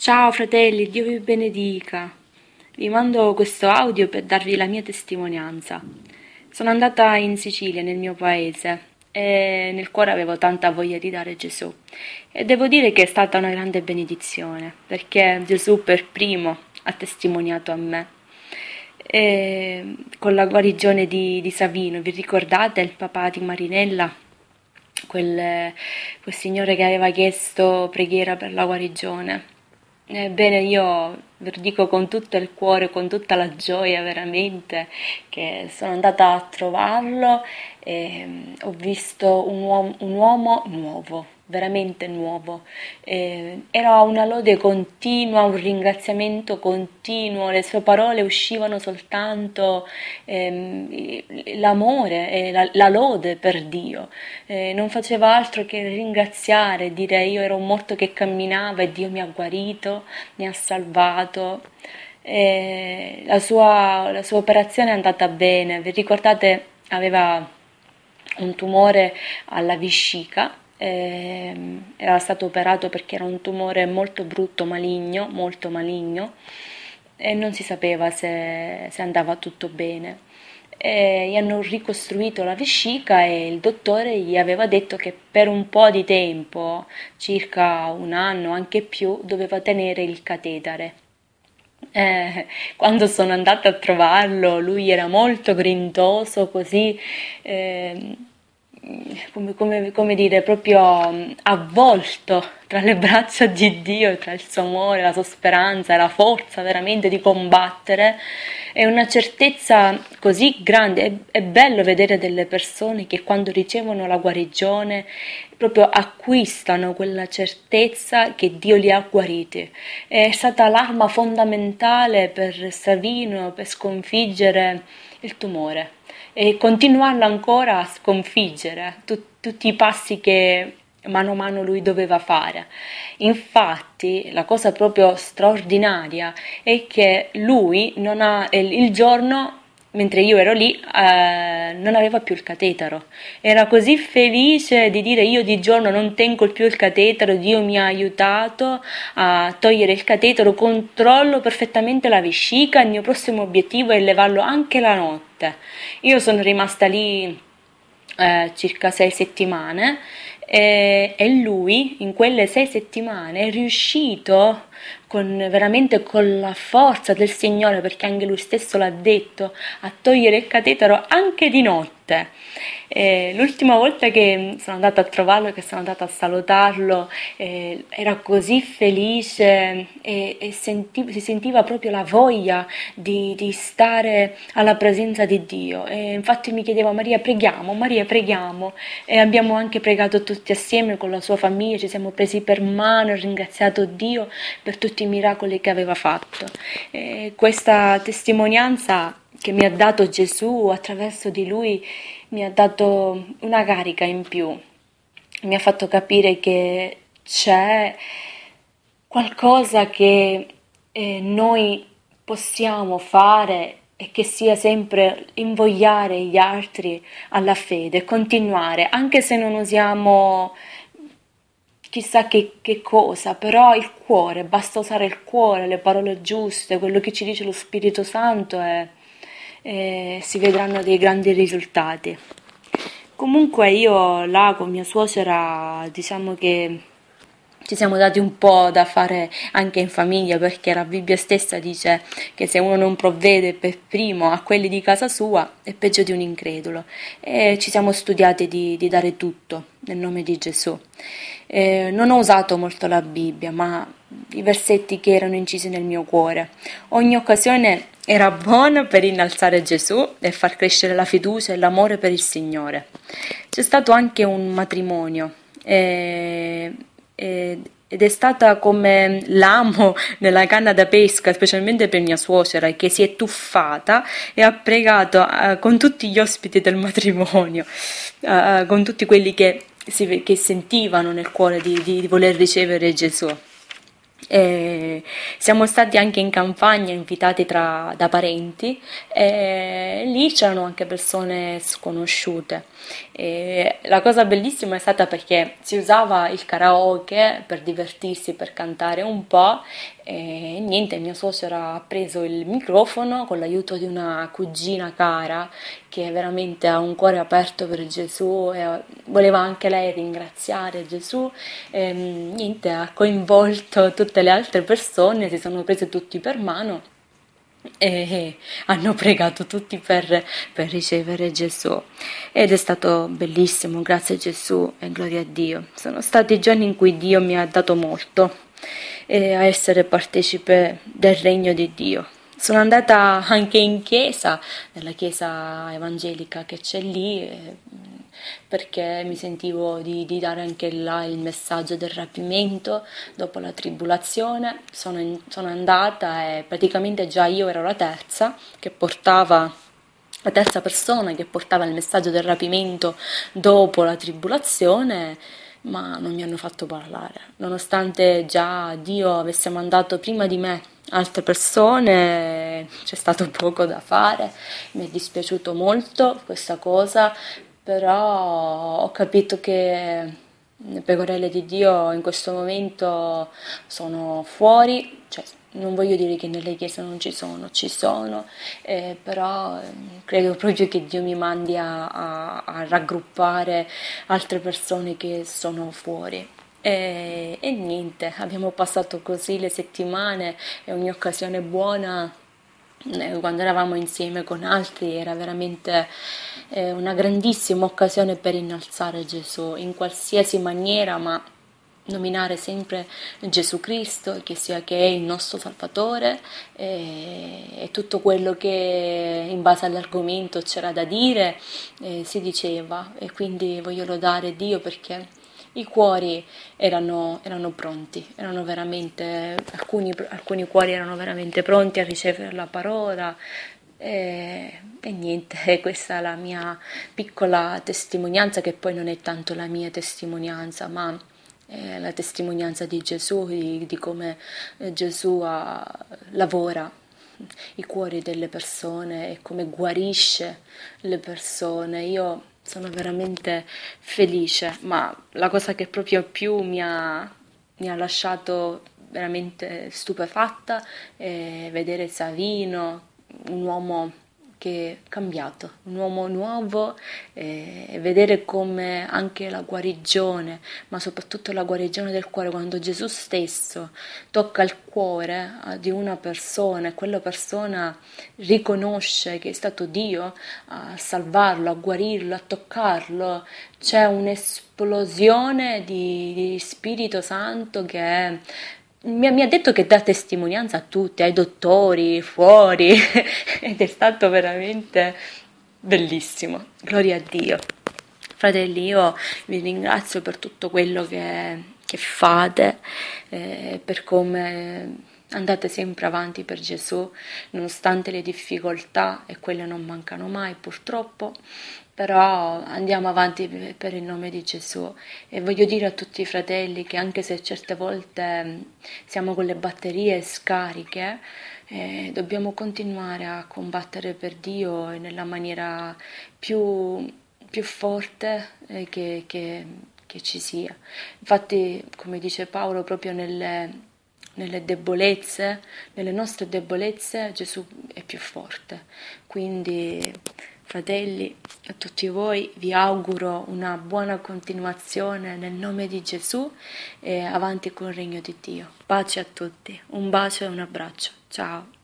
Ciao fratelli, Dio vi benedica. Vi mando questo audio per darvi la mia testimonianza. Sono andata in Sicilia, nel mio paese, e nel cuore avevo tanta voglia di dare Gesù. E devo dire che è stata una grande benedizione, perché Gesù per primo ha testimoniato a me. E con la guarigione di Savino, vi ricordate il papà di Marinella? Quel signore che aveva chiesto preghiera per la guarigione. Ebbene, io ve lo dico con tutto il cuore, con tutta la gioia veramente, che sono andata a trovarlo e ho visto un uomo nuovo, veramente nuovo. Era una lode continua, un ringraziamento continuo, le sue parole uscivano soltanto l'amore e la lode per Dio. Non faceva altro che ringraziare, dire io ero un morto che camminava e Dio mi ha guarito, mi ha salvato. La sua operazione è andata bene. Vi ricordate, aveva un tumore alla vescica, era stato operato perché era un tumore molto brutto, maligno, molto maligno, e non si sapeva se andava tutto bene. Gli hanno ricostruito la vescica e il dottore gli aveva detto che per un po' di tempo, circa un anno, anche più, doveva tenere il catetere. Quando sono andata a trovarlo, lui era molto grintoso, così come dire, proprio avvolto tra le braccia di Dio, tra il suo amore, la sua speranza, la forza veramente di combattere. È una certezza così grande, è bello vedere delle persone che quando ricevono la guarigione proprio acquistano quella certezza che Dio li ha guariti. È stata l'arma fondamentale per Savino per sconfiggere il tumore e continuarlo ancora a sconfiggere tutti i passi che mano a mano lui doveva fare. Infatti la cosa proprio straordinaria è che lui non ha, il giorno mentre io ero lì non aveva più il catetero, era così felice di dire io di giorno non tengo più il catetero, Dio mi ha aiutato a togliere il catetero, controllo perfettamente la vescica, il mio prossimo obiettivo è levarlo anche la notte. Io sono rimasta lì circa 6 settimane e lui in quelle 6 settimane è riuscito veramente con la forza del Signore, perché anche lui stesso l'ha detto, a togliere il catetero anche di notte. L'ultima volta che sono andata a trovarlo, che sono andata a salutarlo, era così felice e si sentiva proprio la voglia di stare alla presenza di Dio. E infatti mi chiedeva Maria preghiamo, e abbiamo anche pregato tutti assieme con la sua famiglia, ci siamo presi per mano e ringraziato Dio per tutti i miracoli che aveva fatto. Questa testimonianza che mi ha dato Gesù attraverso di lui mi ha dato una carica in più, mi ha fatto capire che c'è qualcosa che noi possiamo fare e che sia sempre invogliare gli altri alla fede, continuare, anche se non usiamo chissà che cosa, però il cuore, basta usare il cuore, le parole giuste, quello che ci dice lo Spirito Santo e si vedranno dei grandi risultati. Comunque io là con mia suocera diciamo che ci siamo dati un po' da fare anche in famiglia, perché la Bibbia stessa dice che se uno non provvede per primo a quelli di casa sua è peggio di un incredulo, e ci siamo studiati di dare tutto nel nome di Gesù. Non ho usato molto la Bibbia, ma i versetti che erano incisi nel mio cuore. Ogni occasione era buona per innalzare Gesù e far crescere la fiducia e l'amore per il Signore. C'è stato anche un matrimonio ed è stata come l'amo nella canna da pesca, specialmente per mia suocera, che si è tuffata e ha pregato con tutti gli ospiti del matrimonio, con tutti quelli che sentivano nel cuore di voler ricevere Gesù. Siamo stati anche in campagna invitati da parenti e lì c'erano anche persone sconosciute. E la cosa bellissima è stata perché si usava il karaoke per divertirsi, per cantare un po'. E niente, mio suocero ha preso il microfono con l'aiuto di una cugina cara che veramente ha un cuore aperto per Gesù e voleva anche lei ringraziare Gesù. Niente, ha coinvolto tutte le altre persone, si sono prese tutti per mano e hanno pregato tutti per ricevere Gesù ed è stato bellissimo, grazie a Gesù e gloria a Dio. Sono stati giorni in cui Dio mi ha dato molto a essere partecipe del regno di Dio. Sono andata anche in chiesa, nella chiesa evangelica che c'è lì, perché mi sentivo di dare anche là il messaggio del rapimento dopo la tribolazione. Sono andata e praticamente già io ero la terza persona che portava il messaggio del rapimento dopo la tribolazione, ma non mi hanno fatto parlare, nonostante già Dio avesse mandato prima di me altre persone, c'è stato poco da fare, mi è dispiaciuto molto questa cosa, però ho capito che le pecorelle di Dio in questo momento sono fuori, cioè non voglio dire che nelle chiese non ci sono, però credo proprio che Dio mi mandi a raggruppare altre persone che sono fuori. E niente, abbiamo passato così le settimane, è ogni occasione buona quando eravamo insieme con altri era veramente una grandissima occasione per innalzare Gesù in qualsiasi maniera, ma nominare sempre Gesù Cristo, che è il nostro Salvatore e tutto quello che in base all'argomento c'era da dire si diceva e quindi voglio lodare Dio perché i cuori erano pronti, erano veramente, alcuni cuori erano veramente pronti a ricevere la parola e niente, questa è la mia piccola testimonianza che poi non è tanto la mia testimonianza, ma è la testimonianza di Gesù, di come Gesù lavora i cuori delle persone e come guarisce le persone. Io sono veramente felice, ma la cosa che proprio più mi ha lasciato veramente stupefatta è vedere Savino, un uomo che è cambiato, un uomo nuovo e vedere come anche la guarigione, ma soprattutto la guarigione del cuore, quando Gesù stesso tocca il cuore di una persona e quella persona riconosce che è stato Dio a salvarlo, a guarirlo, a toccarlo, c'è un'esplosione di Spirito Santo che mi ha detto che dà testimonianza a tutti, ai dottori, fuori, ed è stato veramente bellissimo. Gloria a Dio. Fratelli, io vi ringrazio per tutto quello che fate, per come andate sempre avanti per Gesù, nonostante le difficoltà, e quelle non mancano mai purtroppo, però andiamo avanti per il nome di Gesù e voglio dire a tutti i fratelli che anche se certe volte siamo con le batterie scariche, dobbiamo continuare a combattere per Dio nella maniera più forte che ci sia. Infatti, come dice Paolo, proprio nelle debolezze, nelle nostre debolezze, Gesù è più forte. Quindi, fratelli, a tutti voi vi auguro una buona continuazione nel nome di Gesù e avanti col regno di Dio. Pace a tutti, un bacio e un abbraccio. Ciao.